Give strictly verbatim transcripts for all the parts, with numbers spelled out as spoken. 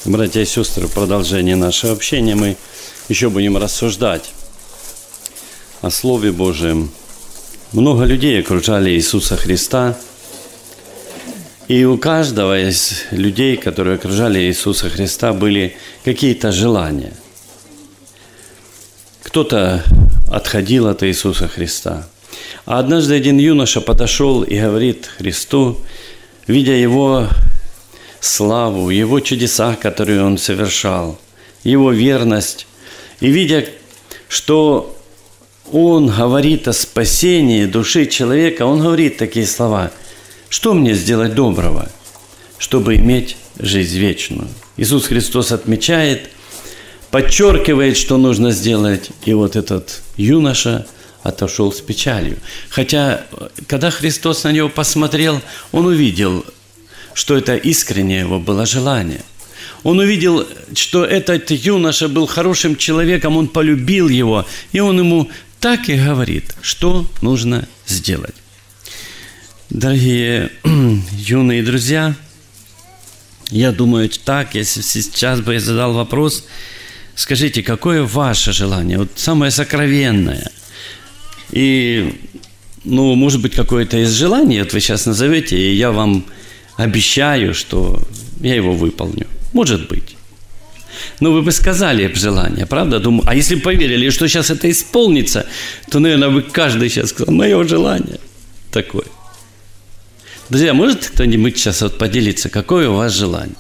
Братья и сестры, в продолжении нашего общения мы еще будем рассуждать о Слове Божьем. Много людей окружали Иисуса Христа, и у каждого из людей, которые окружали Иисуса Христа, были какие-то желания. Кто-то отходил от Иисуса Христа. А однажды один юноша подошел и говорит Христу, видя Его славу, Его чудеса, которые Он совершал, Его верность, и видя, что Он говорит о спасении души человека, Он говорит такие слова: «Что мне сделать доброго, чтобы иметь жизнь вечную?» Иисус Христос отмечает, подчеркивает, что нужно сделать, и вот этот юноша отошел с печалью. Хотя, когда Христос на него посмотрел, Он увидел, что это искреннее его было желание. Он увидел, что этот юноша был хорошим человеком, он полюбил его, и он ему так и говорит, что нужно сделать. Дорогие юные друзья, я думаю так, если сейчас бы я задал вопрос, скажите, какое ваше желание, вот самое сокровенное? И, ну, может быть, какое-то из желаний, вот вы сейчас назовете, и я вам обещаю, что я его выполню. Может быть. Но вы бы сказали желание, правда? Думаю, а если бы поверили, что сейчас это исполнится, то, наверное, вы каждый сейчас сказал, мое желание такое. Друзья, может кто-нибудь сейчас вот поделиться, какое у вас желание?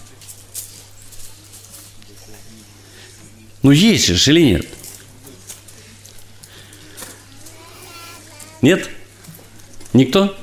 Ну, есть же или нет? Нет? Никто?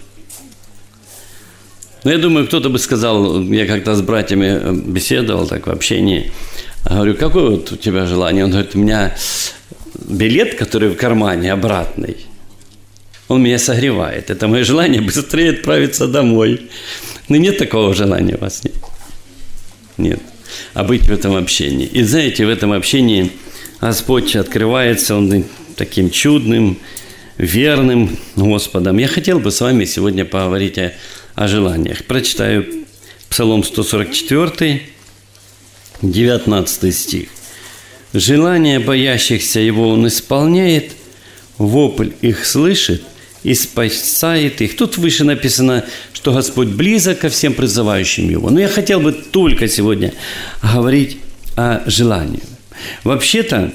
Ну, я думаю, кто-то бы сказал, я как-то с братьями беседовал так в общении, говорю, какое вот у тебя желание? Он говорит, у меня билет, который в кармане, обратный, он меня согревает. Это мое желание быстрее отправиться домой. Но нет такого желания у вас? Нет. Нет. А быть в этом общении. И знаете, в этом общении Господь открывается, Он таким чудным, верным Господом. Я хотел бы с вами сегодня поговорить о о желаниях. Прочитаю Псалом сто сорок четыре, девятнадцатый стих. «Желания боящихся Его Он исполняет, вопль их слышит и спасает их». Тут выше написано, что Господь близок ко всем призывающим Его. Но я хотел бы только сегодня говорить о желании. Вообще-то,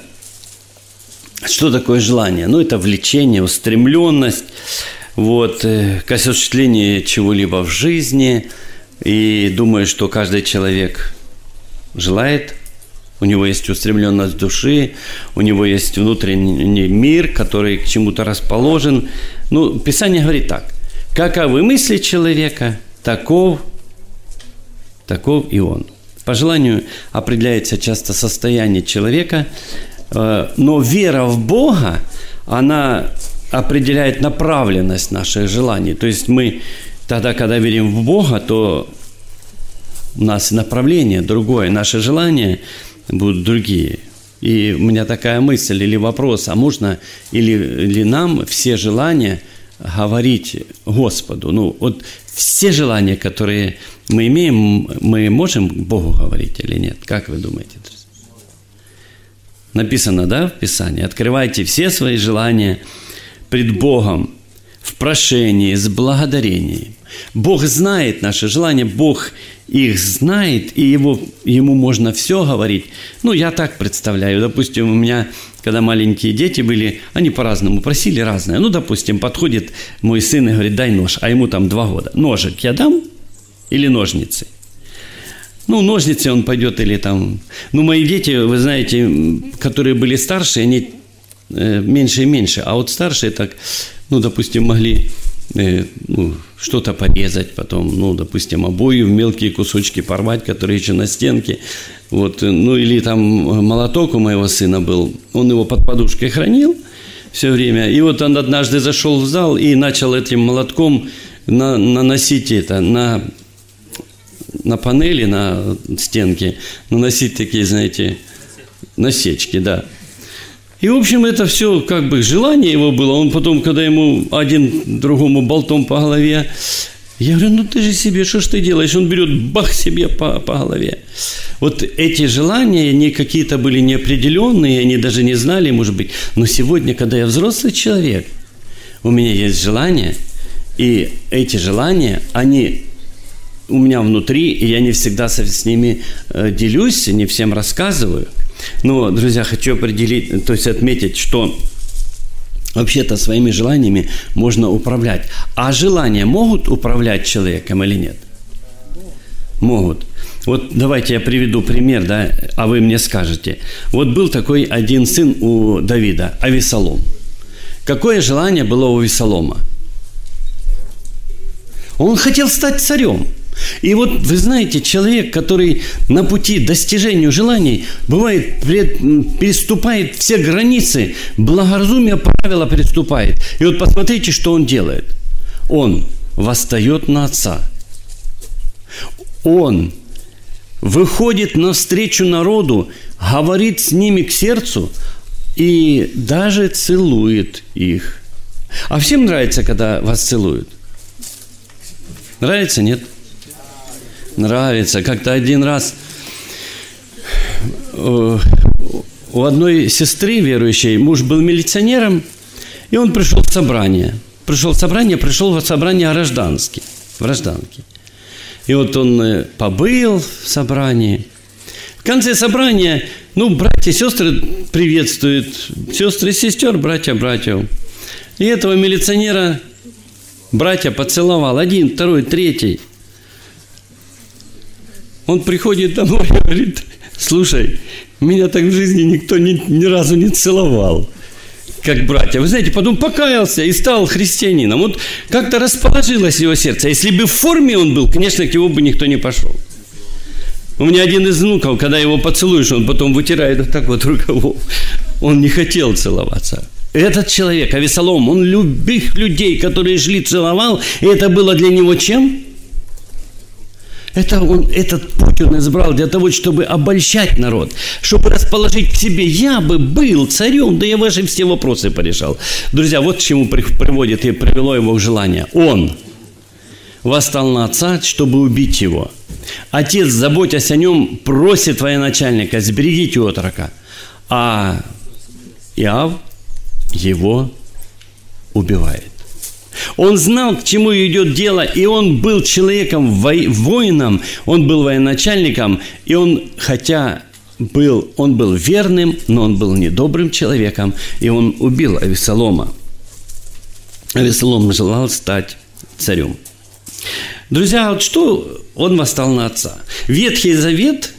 что такое желание? Ну, это влечение, устремленность, вот, к осуществлению чего-либо в жизни. И думаю, что каждый человек желает, у него есть устремленность души, у него есть внутренний мир, который к чему-то расположен. Ну, Писание говорит так: каковы мысли человека, таков, таков и он. По желанию определяется часто состояние человека, но вера в Бога, она определяет направленность наших желаний. То есть мы тогда, когда верим в Бога, то у нас направление другое, наши желания будут другие. И у меня такая мысль или вопрос, а можно или, или нам все желания говорить Господу? Ну, вот все желания, которые мы имеем, мы можем Богу говорить или нет? Как вы думаете, друзья? Написано, да, в Писании? Открывайте все свои желания пред Богом в прошении, с благодарением. Бог знает наши желания, Бог их знает, и его, Ему можно все говорить. Ну, я так представляю. Допустим, у меня, когда маленькие дети были, они по-разному просили разное. Ну, допустим, подходит мой сын и говорит, дай нож, а ему там два года. Ножик я дам или ножницы? Ну, ножницы он пойдет или там... Ну, мои дети, вы знаете, которые были старше, они меньше и меньше, а вот старшие так, ну, допустим, могли э, ну, что-то порезать потом, ну, допустим, обои в мелкие кусочки порвать, которые еще на стенке, вот, ну, или там молоток у моего сына был, он его под подушкой хранил все время, и вот он однажды зашел в зал и начал этим молотком на, наносить это, на, на панели, на стенке, наносить такие, знаете, насечки, да. И, в общем, это все как бы желание его было. Он потом, когда ему один другому болтом по голове, я говорю, ну ты же себе, что ж ты делаешь? Он берет, бах, себе по, по голове. Вот эти желания, они какие-то были неопределенные, они даже не знали, может быть. Но сегодня, когда я взрослый человек, у меня есть желания, и эти желания, они у меня внутри, и я не всегда с ними делюсь, не всем рассказываю. Но, друзья, хочу определить, то есть отметить, что вообще-то своими желаниями можно управлять. А желания могут управлять человеком или нет? Могут. Вот давайте я приведу пример, да, а вы мне скажете. Вот был такой один сын у Давида, Авесолом. Какое желание было у Авесолома? Он хотел стать царем. И вот, вы знаете, человек, который на пути к достижению желаний, бывает, пред, переступает все границы, благоразумие правила переступает. И вот посмотрите, что он делает. Он восстает на отца. Он выходит навстречу народу, говорит с ними к сердцу и даже целует их. А всем нравится, когда вас целуют? Нравится, нет? Нравится. Как-то один раз у одной сестры верующей муж был милиционером, и он пришел в собрание. Пришел в собрание, пришел в собрание гражданское. В гражданке. И вот он побыл в собрании. В конце собрания, ну, братья и сестры приветствуют. Сестры и сестер, братья братьев. И этого милиционера братья поцеловал. Один, второй, третий. Он приходит домой и говорит: слушай, меня так в жизни никто ни, ни разу не целовал, как братья. Вы знаете, потом покаялся и стал христианином. Вот как-то расположилось его сердце. Если бы в форме он был, конечно, к его бы никто не пошел. У меня один из внуков, когда его поцелуешь, он потом вытирает вот так вот рукавом. Он не хотел целоваться. Этот человек, Авесолом, он любых людей, которые шли, целовал, и это было для него чем? Это он, этот путь он избрал для того, чтобы обольщать народ, чтобы расположить к себе. Я бы был царем, да я ваши все вопросы порешал. Друзья, вот к чему приводит и привело его к желанию. Он восстал на отца, чтобы убить его. Отец, заботясь о нем, просит военачальника: сберегите отрока. А Иов его убивает. Он знал, к чему идет дело, и он был человеком, воином, он был военачальником, и он, хотя был, он был верным, но он был недобрым человеком, и он убил Авесолома. Авесолом желал стать царем. Друзья, вот что он восстал на отца? Ветхий Завет,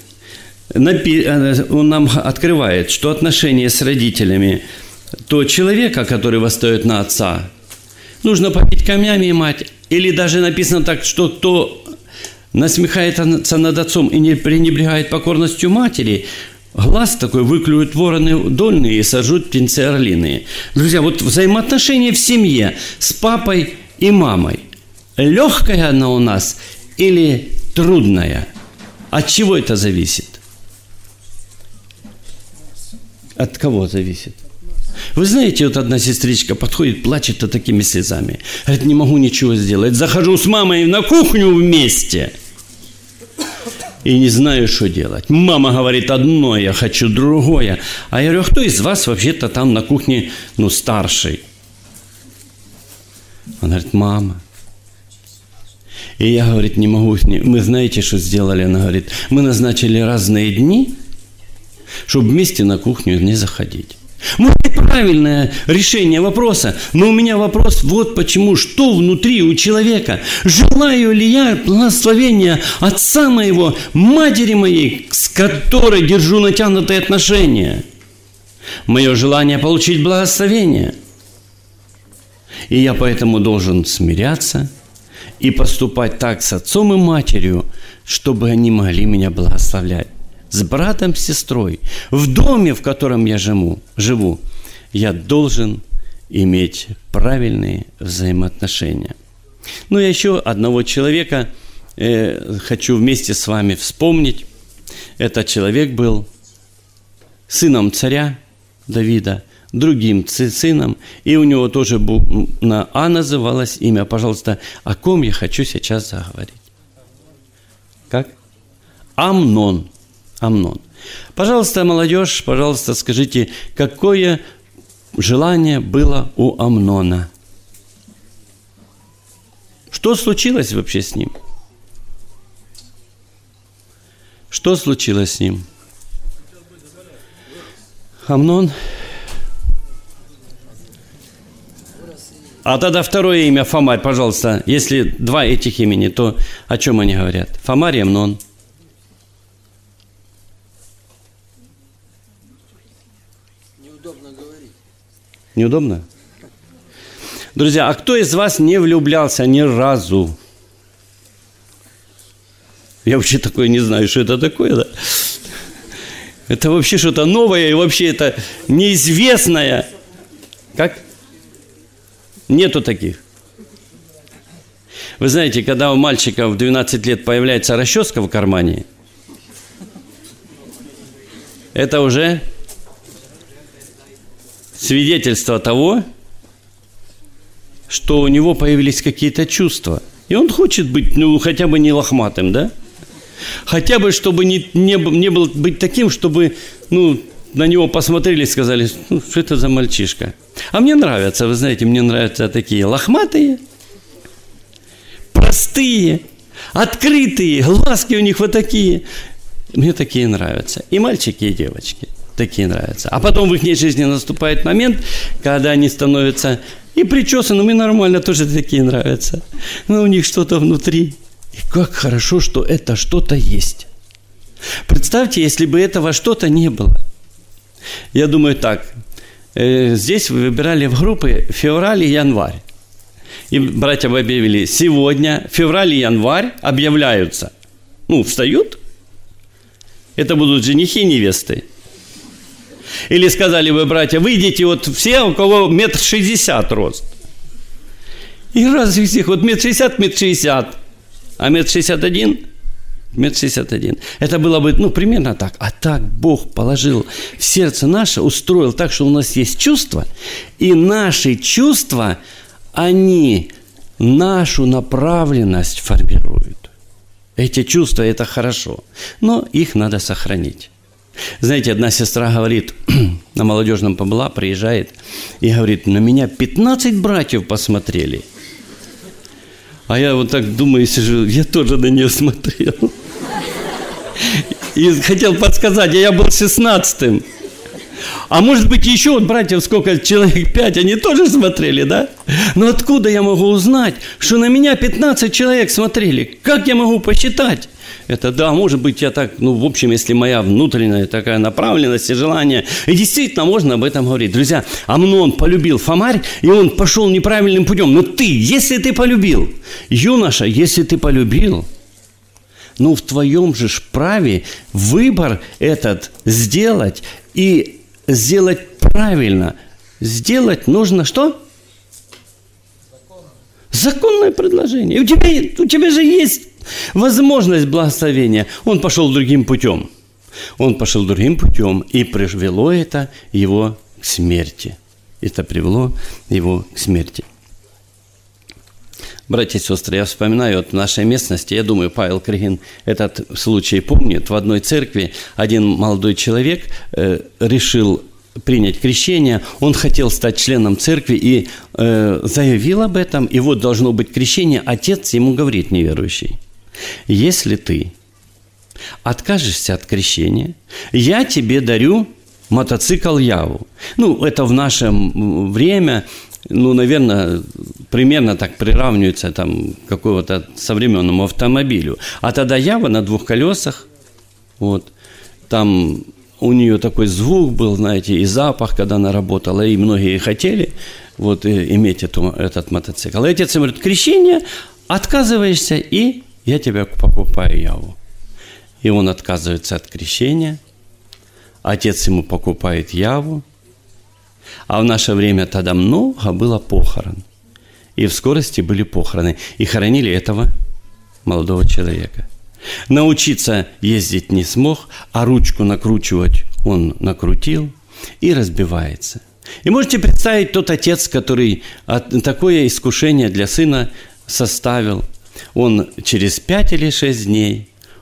он нам открывает, что отношения с родителями, то человека, который восстает на отца, нужно побить камнями мать. Или даже написано так, что кто насмехается над отцом и не пренебрегает покорностью матери, глаз такой выклюют вороны дольные и сожрут птенцы орлиные. Друзья, вот взаимоотношения в семье с папой и мамой. Легкая она у нас или трудная? От чего это зависит? От кого зависит? Вы знаете, вот одна сестричка подходит, плачет-то такими слезами. Говорит: не могу ничего сделать. Захожу с мамой на кухню вместе и не знаю, что делать. Мама говорит одно, я хочу другое. А я говорю: а кто из вас вообще-то там на кухне, ну, старший? Она говорит: мама. И я, говорит, не могу. Мы знаете, что сделали? Она говорит: мы назначили разные дни, чтобы вместе на кухню не заходить. Может, это правильное решение вопроса, но у меня вопрос вот почему. Что внутри у человека? Желаю ли я благословения отца моего, матери моей, с которой держу натянутые отношения? Мое желание получить благословение. И я поэтому должен смиряться и поступать так с отцом и матерью, чтобы они могли меня благословлять. С братом, с сестрой, в доме, в котором я живу, живу, я должен иметь правильные взаимоотношения. Ну, я еще одного человека э, хочу вместе с вами вспомнить. Этот человек был сыном царя Давида, другим сыном, и у него тоже на А называлось имя. Пожалуйста, о ком я хочу сейчас заговорить? Как? Амнон. Амнон. Пожалуйста, молодежь, пожалуйста, скажите, какое желание было у Амнона? Что случилось вообще с ним? Что случилось с ним? Амнон. А тогда второе имя Фомарь, пожалуйста. Если два этих имени, то о чем они говорят? Фомарь и Амнон. Неудобно говорить. Неудобно? Друзья, а кто из вас не влюблялся ни разу? Я вообще такое не знаю, что это такое, да? Это вообще что-то новое, и вообще это неизвестное. Как? Нету таких. Вы знаете, когда у мальчика в двенадцать лет появляется расческа в кармане, это уже свидетельство того, что у него появились какие-то чувства. И он хочет быть, ну, хотя бы не лохматым, да? Хотя бы, чтобы не, не, не был быть таким, чтобы, ну, на него посмотрели и сказали, ну, что это за мальчишка. А мне нравятся, вы знаете, мне нравятся такие лохматые, простые, открытые, глазки у них вот такие. Мне такие нравятся. И мальчики, и девочки такие нравятся. А потом в их жизни наступает момент, когда они становятся и причесанными нормально, тоже такие нравятся. Но у них что-то внутри. И как хорошо, что это что-то есть. Представьте, если бы этого что-то не было. Я думаю так. Э, здесь вы выбирали в группы февраль и январь. И братья бы объявили, сегодня февраль и январь объявляются. Ну, встают. Это будут женихи и невесты. Или сказали бы, братья, выйдите вот все, у кого метр шестьдесят рост. И разве всех, вот метр шестьдесят, метр шестьдесят. А метр шестьдесят один? Метр шестьдесят один. Это было бы, ну, примерно так. А так Бог положил в сердце наше, устроил так, что у нас есть чувства. И наши чувства, они нашу направленность формируют. Эти чувства – это хорошо. Но их надо сохранить. Знаете, одна сестра говорит, на молодежном побыла, приезжает, и говорит, на меня пятнадцать братьев посмотрели. А я вот так думаю, сижу, я тоже на нее смотрел. И хотел подсказать, а я был шестнадцатым. А может быть, еще вот братьев сколько, человек пять, они тоже смотрели, да? Но откуда я могу узнать, что на меня пятнадцать человек смотрели? Как я могу посчитать? Это да, может быть, я так, ну, в общем, если моя внутренняя такая направленность и желание, и действительно можно об этом говорить. Друзья, Амнон полюбил Фомарь, и он пошел неправильным путем. Но ты, если ты полюбил, юноша, если ты полюбил, ну, в твоем же праве выбор этот сделать и сделать правильно. Сделать нужно что? Законное предложение. У тебя, у тебя же есть возможность благословения. Он пошел другим путем. Он пошел другим путем, и привело это его к смерти. Это привело его к смерти. Братья и сестры, я вспоминаю, вот в нашей местности, я думаю, Павел Крыгин этот случай помнит. В одной церкви один молодой человек э, решил принять крещение, он хотел стать членом церкви и э, заявил об этом, и вот должно быть крещение, отец ему говорит, неверующий, если ты откажешься от крещения, я тебе дарю мотоцикл Яву. Ну, это в наше время, ну, наверное, примерно так приравнивается там к какому-то современному автомобилю. А тогда Ява на двух колесах, вот, там у нее такой звук был, знаете, и запах, когда она работала, и многие хотели вот, иметь эту, этот мотоцикл. И отец ему говорит, крещение, отказываешься, и я тебя покупаю Яву. И он отказывается от крещения, отец ему покупает Яву, а в наше время тогда много было похорон. И в скорости были похороны. И хоронили этого молодого человека. Научиться ездить не смог, а ручку накручивать он накрутил и разбивается. И можете представить тот отец, который такое искушение для сына составил. Он через пять или шесть дней,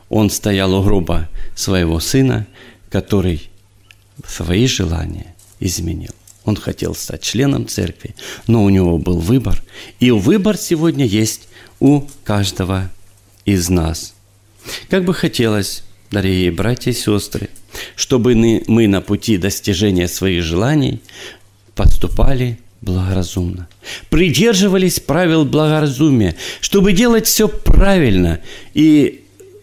он стоял у гроба своего сына, который свои желания изменил. Он хотел стать членом церкви, но у него был выбор. И выбор сегодня есть у каждого из нас. Как бы хотелось, дорогие братья и сестры, чтобы мы на пути достижения своих желаний поступали благоразумно, придерживались правил благоразумия, чтобы делать все правильно и,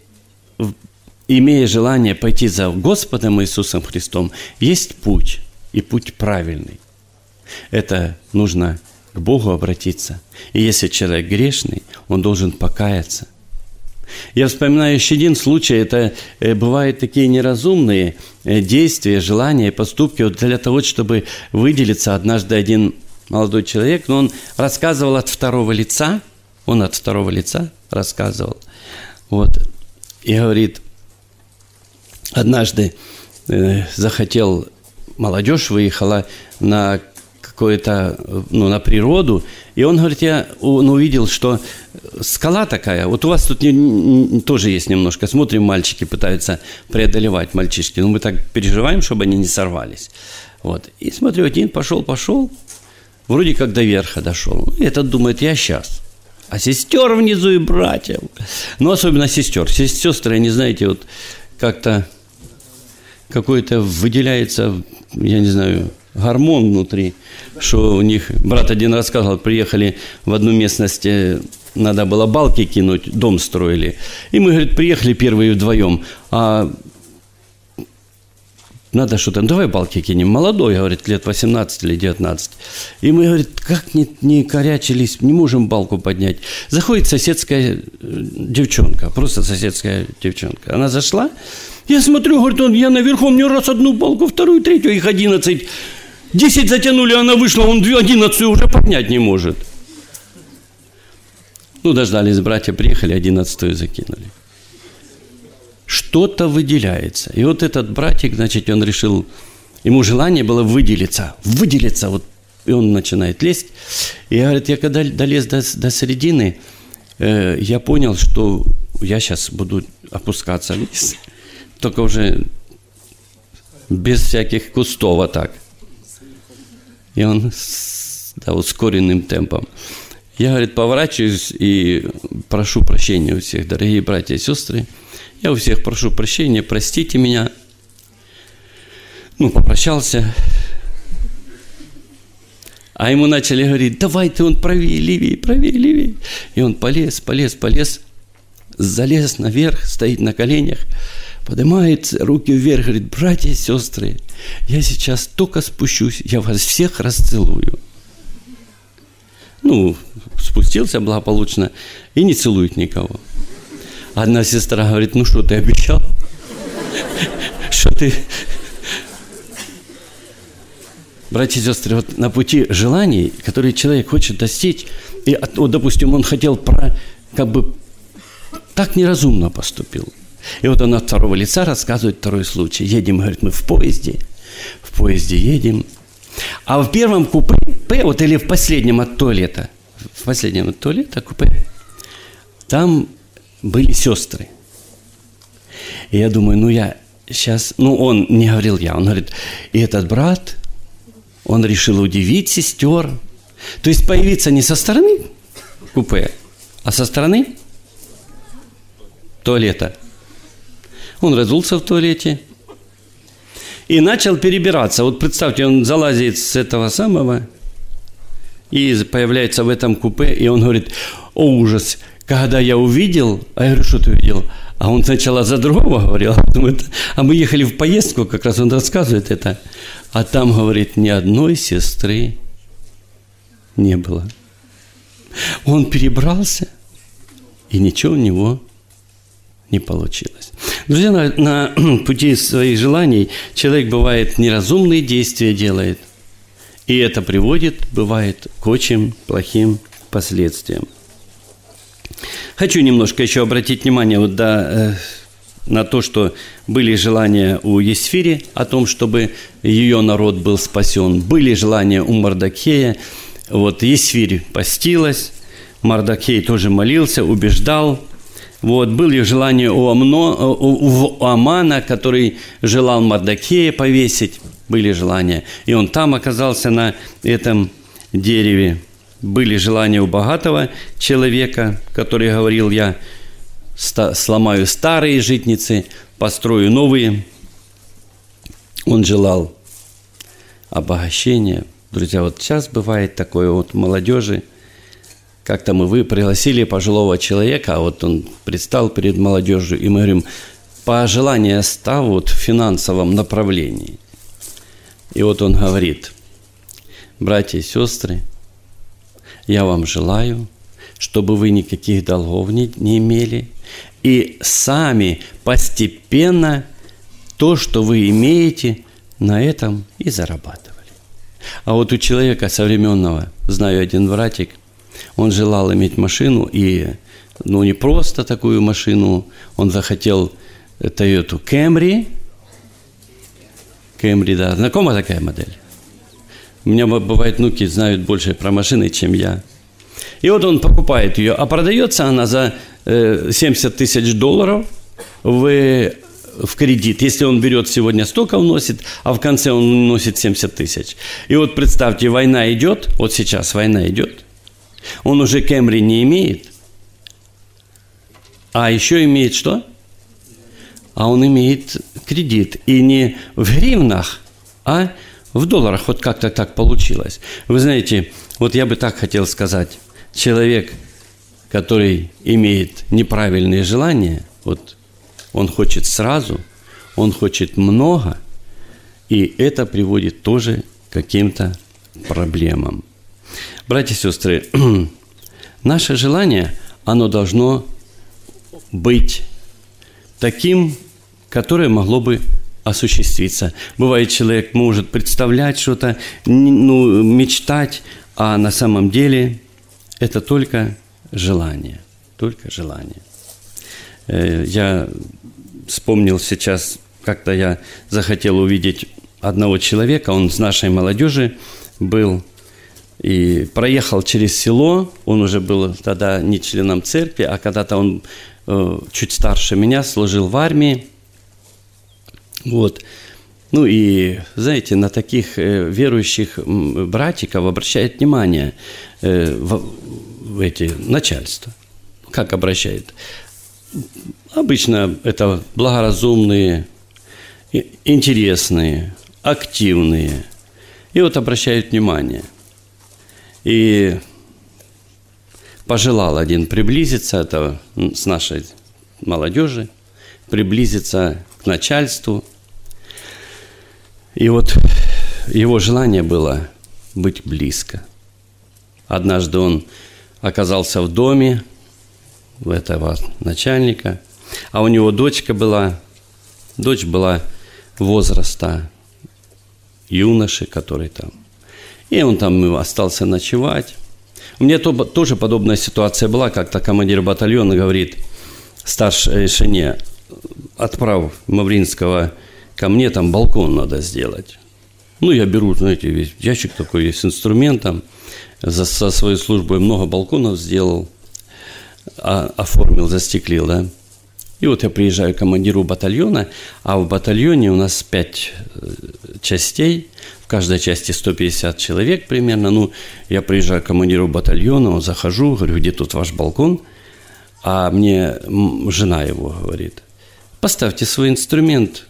имея желание пойти за Господом Иисусом Христом, есть путь, и путь правильный. Это нужно к Богу обратиться. И если человек грешный, он должен покаяться. Я вспоминаю еще один случай. Это бывают такие неразумные действия, желания, поступки. Вот для того, чтобы выделиться, однажды один молодой человек, но он рассказывал от второго лица, он от второго лица рассказывал, вот, и говорит, однажды э, захотел, молодежь выехала на какое-то, ну, на природу, и он говорит, я он увидел, что скала такая, вот у вас тут не, не, тоже есть немножко, смотрим, мальчики пытаются преодолевать, мальчишки, но мы так переживаем, чтобы они не сорвались, вот, и смотрю, один пошел, пошел, вроде как до верха дошел, и этот думает, я сейчас, а сестер внизу и братьев, ну, особенно сестер, сестры, они, знаете, вот как-то какой-то выделяется, я не знаю, гормон внутри, что у них, брат один рассказывал, приехали в одну местность, надо было балки кинуть, дом строили, и мы, говорит, приехали первые вдвоем, а надо что-то, ну, давай балки кинем, молодой, говорит, лет восемнадцать или девятнадцать, и мы, говорит, как не, не корячились, не можем балку поднять, заходит соседская девчонка, просто соседская девчонка, она зашла, я смотрю, говорит, он, я наверху, мне раз одну балку, вторую, третью, их одиннадцать. Десять затянули, она вышла, он одиннадцатую уже поднять не может. Ну, дождались, братья приехали, одиннадцатую закинули. Что-то выделяется. И вот этот братик, значит, он решил, ему желание было выделиться, выделиться, вот, и он начинает лезть. И говорит, я когда долез до, до середины, э, я понял, что я сейчас буду опускаться вниз. Только уже без всяких кустов, а так. И он, да, ускоренным темпом. Я, говорит, поворачиваюсь и прошу прощения у всех, дорогие братья и сестры. Я у всех прошу прощения, простите меня. Ну, попрощался. А ему начали говорить, давай ты, он правее, левее, правее, левее. И он полез, полез, полез, залез наверх, стоит на коленях. Поднимает руки вверх, говорит, братья и сестры, я сейчас только спущусь, я вас всех расцелую. Ну, спустился благополучно и не целует никого. Одна сестра говорит, ну что, ты обещал? Что ты? Братья и сестры, вот на пути желаний, которые человек хочет достичь, и, вот, допустим, он хотел, про, как бы, так неразумно поступил. И вот он от второго лица рассказывает второй случай. Едем, говорит, мы в поезде, в поезде едем. А в первом купе, вот или в последнем от туалета, в последнем от туалета купе, там были сестры. И я думаю, ну я сейчас, ну он не говорил я, он говорит, и этот брат, он решил удивить сестер. То есть появиться не со стороны купе, а со стороны туалета. Он разулся в туалете и начал перебираться. Вот представьте, он залазит с этого самого и появляется в этом купе, и он говорит, о, ужас, когда я увидел, а я говорю, что ты увидел? А он сначала за другого говорил, а мы ехали в поездку, как раз он рассказывает это, а там, говорит, ни одной сестры не было. Он перебрался, и ничего у него не получилось. Друзья, на, на пути своих желаний человек, бывает, неразумные действия делает, и это приводит, бывает, к очень плохим последствиям. Хочу немножко еще обратить внимание вот, да, э, на то, что были желания у Есфири о том, чтобы ее народ был спасен. Были желания у Мардохея. Вот Есфирь постилась, Мардохей тоже молился, убеждал Вот, были желания у, Амно, у, у Амана, который желал Мардокея повесить. Были желания. И он там оказался на этом дереве. Были желания у богатого человека, который говорил: я сломаю старые житницы, построю новые. Он желал обогащения. Друзья, вот сейчас бывает такое вот молодежи. Как-то мы вы пригласили пожилого человека, а вот он предстал перед молодежью, и мы говорим: пожелания ста вот в финансовом направлении. И вот он говорит: братья и сестры, я вам желаю, чтобы вы никаких долгов не, не имели, и сами постепенно то, что вы имеете, на этом и зарабатывали. А вот у человека современного, знаю один братик, он желал иметь машину, и ну, не просто такую машину, он захотел Toyota Camry. Camry, да. Знакома такая модель? У меня бывает, внуки знают больше про машины, чем я. И вот он покупает ее, а продается она за семьдесят тысяч долларов в, в кредит. Если он берет сегодня столько, вносит, а в конце он вносит семьдесят тысяч. И вот представьте, война идет, вот сейчас война идет, он уже Camry не имеет, а еще имеет что? А он имеет кредит. И не в гривнах, а в долларах. Вот как-то так получилось. Вы знаете, вот я бы так хотел сказать. Человек, который имеет неправильные желания, вот он хочет сразу, он хочет много, и это приводит тоже к каким-то проблемам. Братья и сестры, наше желание, оно должно быть таким, которое могло бы осуществиться. Бывает, человек может представлять что-то, ну, мечтать, а на самом деле это только желание, только желание. Я вспомнил сейчас, как-то я захотел увидеть одного человека, он с нашей молодежи был, и проехал через село, он уже был тогда не членом церкви, а когда-то он э, чуть старше меня, служил в армии. Вот. Ну и, знаете, на таких э, верующих братиков обращает внимание э, в, в эти начальства. Как обращает? Обычно это благоразумные, интересные, активные. И вот обращают внимание. И пожелал один приблизиться, это с нашей молодежи, приблизиться к начальству. И вот его желание было быть близко. Однажды он оказался в доме у этого начальника, а у него дочка была, дочь была возраста юноши, который там. И он там остался ночевать. У меня то, тоже подобная ситуация была, как-то командир батальона говорит старшей жене: отправь Мавринского ко мне, там балкон надо сделать. Ну, я беру, знаете, весь ящик такой есть с инструментом, за, со своей службой много балконов сделал, а, оформил, застеклил, да. И вот я приезжаю к командиру батальона, а в батальоне у нас пять частей, в каждой части сто пятьдесят человек примерно. Ну, я приезжаю к командиру батальона, захожу, говорю: где тут ваш балкон? А мне жена его говорит: поставьте свой инструмент,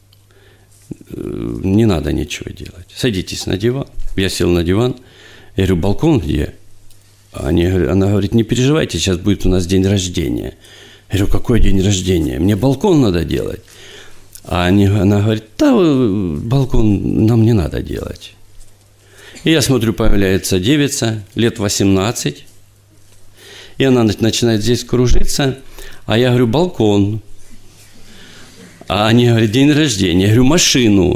не надо ничего делать, садитесь на диван. Я сел на диван, я говорю: балкон где? Они, она говорит: не переживайте, сейчас будет у нас день рождения. Я говорю: какой день рождения? Мне балкон надо делать. А они, она говорит: да, балкон нам не надо делать. И я смотрю, появляется девица, лет восемнадцать, и она начинает здесь кружиться, а я говорю: балкон. А они говорят: день рождения. Я говорю: машину.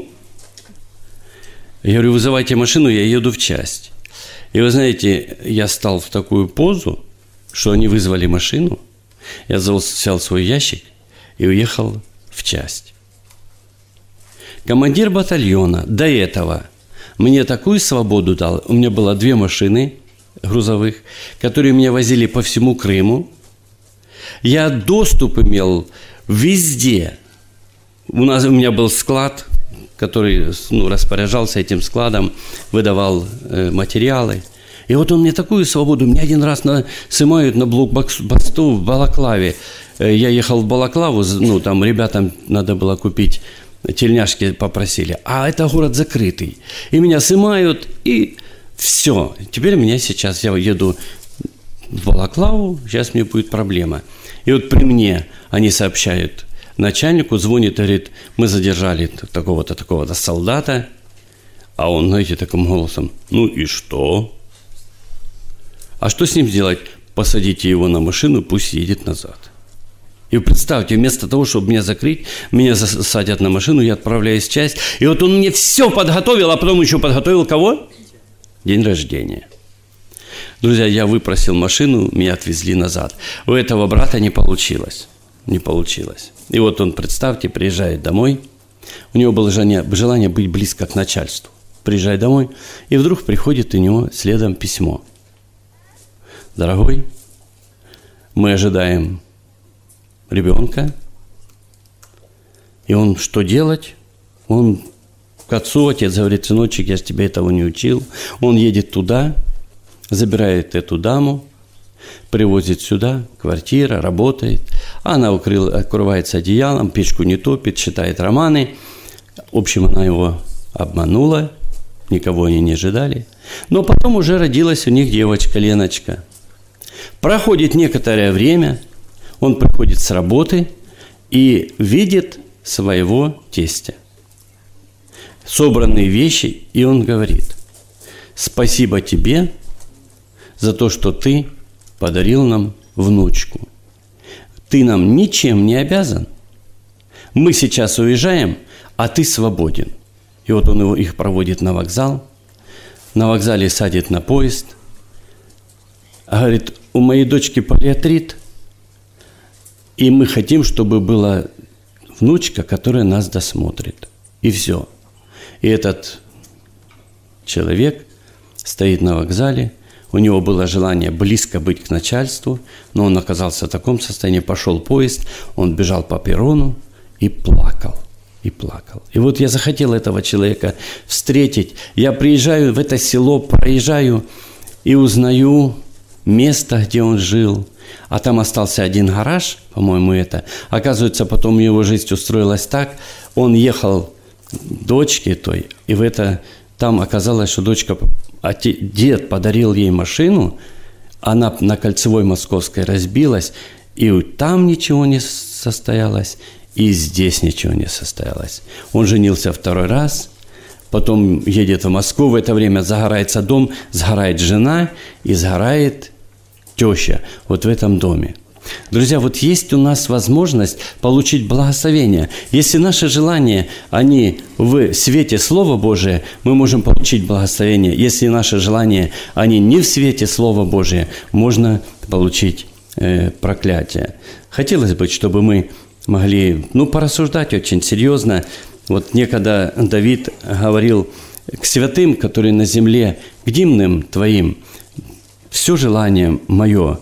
Я говорю: вызывайте машину, я еду в часть. И вы знаете, я стал в такую позу, что они вызвали машину. Я взял свой ящик и уехал в часть. Командир батальона до этого мне такую свободу дал. У меня было две машины грузовых, которые меня возили по всему Крыму. Я доступ имел везде. У нас, у меня был склад, который ну, распоряжался этим складом, выдавал э, материалы. И вот он мне такую свободу. Меня один раз на, снимают на блокбасту в Балаклаве. Э, я ехал в Балаклаву, ну, там ребятам надо было купить, тельняшки попросили. А это город закрытый. И меня снимают, и все. Теперь меня сейчас, я еду в Балаклаву, сейчас мне будет проблема. И вот при мне они сообщают, начальнику звонит и говорит, мы задержали такого-то, такого-то солдата. А он, знаете, таким голосом, ну и что? А что с ним сделать? Посадите его на машину, пусть едет назад. И представьте, вместо того, чтобы меня закрыть, меня садят на машину, я отправляюсь в часть. И вот он мне все подготовил, а потом еще подготовил кого? День рождения. Друзья, я выпросил машину, меня отвезли назад. У этого брата не получилось. Не получилось. И вот он, представьте, приезжает домой. У него было желание, желание быть близко к начальству. Приезжает домой, и вдруг приходит у него следом письмо. Дорогой, мы ожидаем ребенка. И он, что делать? Он к отцу, отец говорит, сыночек, я же тебя этого не учил. Он едет туда, забирает эту даму, привозит сюда, квартира, работает. Она укрыл, укрывается одеялом, печку не топит, читает романы. В общем, она его обманула, никого они не ожидали. Но потом уже родилась у них девочка Леночка. Проходит некоторое время, он приходит с работы и видит своего тестя. Собранные вещи, и он говорит, спасибо тебе за то, что ты подарил нам внучку. Ты нам ничем не обязан. Мы сейчас уезжаем, а ты свободен. И вот он его, их проводит на вокзал. На вокзале садит на поезд. А говорит, у моей дочки полиартрит, и мы хотим, чтобы была внучка, которая нас досмотрит. И все. И этот человек стоит на вокзале. У него было желание близко быть к начальству, но он оказался в таком состоянии, пошел поезд, он бежал по перрону и плакал, и плакал. И вот я захотел этого человека встретить. Я приезжаю в это село, проезжаю и узнаю место, где он жил. А там остался один гараж, по-моему, это. Оказывается, потом его жизнь устроилась так, он ехал к дочке той, и в это... Там оказалось, что дочка, дед подарил ей машину, она на Кольцевой Московской разбилась, и там ничего не состоялось, и здесь ничего не состоялось. Он женился второй раз, потом едет в Москву, в это время загорается дом, сгорает жена и сгорает теща вот в этом доме. Друзья, вот есть у нас возможность получить благословение. Если наши желания, они в свете Слова Божия, мы можем получить благословение. Если наши желания, они не в свете Слова Божия, можно получить э, проклятие. Хотелось бы, чтобы мы могли, ну, порассуждать очень серьезно. Вот некогда Давид говорил к святым, которые на земле, к димным твоим, все желание мое.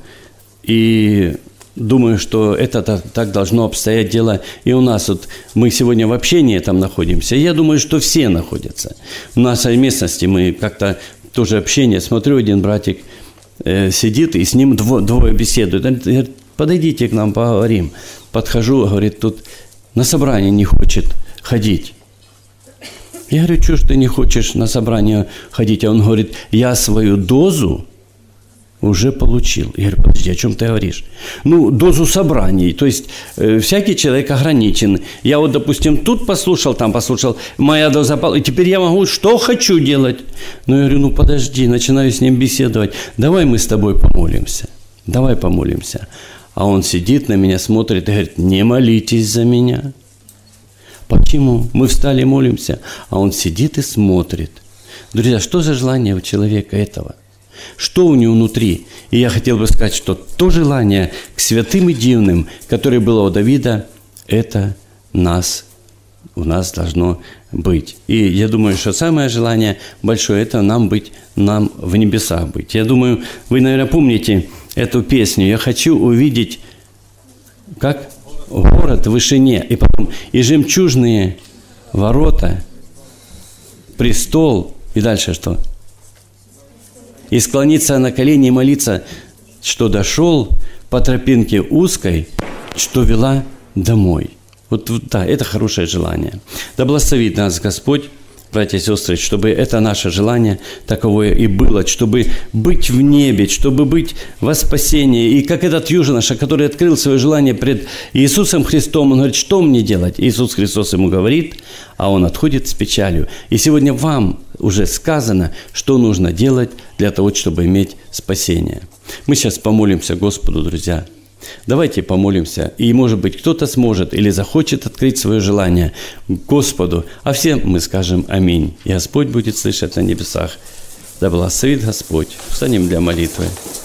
И думаю, что это так, так должно обстоять дело и у нас. Вот мы сегодня в общении там находимся. Я думаю, что все находятся. В нашей местности мы как-то тоже общение. Смотрю, один братик э, сидит, и с ним дво, двое беседуют. Он говорит, подойдите к нам, поговорим. Подхожу, говорит, тут на собрание не хочет ходить. Я говорю, что ж ты не хочешь на собрание ходить? А он говорит, я свою дозу уже получил. Я говорю, подожди, о чем ты говоришь? Ну, дозу собраний. То есть, э, всякий человек ограничен. Я вот, допустим, тут послушал, там послушал, моя доза, и теперь я могу, что хочу делать. Ну, я говорю, ну, подожди, начинаю с ним беседовать. Давай мы с тобой помолимся. Давай помолимся. А он сидит на меня, смотрит и говорит, не молитесь за меня. Почему? Мы встали, молимся, а он сидит и смотрит. Друзья, что за желание у человека этого? Что у него внутри? И я хотел бы сказать, что то желание к святым и дивным, которое было у Давида, это нас, у нас должно быть. И я думаю, что самое желание большое, это нам быть, нам в небесах быть. Я думаю, вы, наверное, помните эту песню. Я хочу увидеть как? Город в вышине. И потом, и жемчужные ворота, престол. И дальше что? И склониться на колени и молиться, что дошел по тропинке узкой, что вела домой. Вот, вот да, это хорошее желание. Да благословит нас Господь, братья и сестры, чтобы это наше желание таковое и было, чтобы быть в небе, чтобы быть во спасении. И как этот южноша, который открыл свое желание пред Иисусом Христом, он говорит, что мне делать? Иисус Христос ему говорит, а он отходит с печалью. И сегодня вам уже сказано, что нужно делать для того, чтобы иметь спасение. Мы сейчас помолимся Господу, друзья. Давайте помолимся, и, может быть, кто-то сможет или захочет открыть свое желание Господу, а всем мы скажем аминь. И Господь будет слышать на небесах. Да благословит Господь. Встанем для молитвы.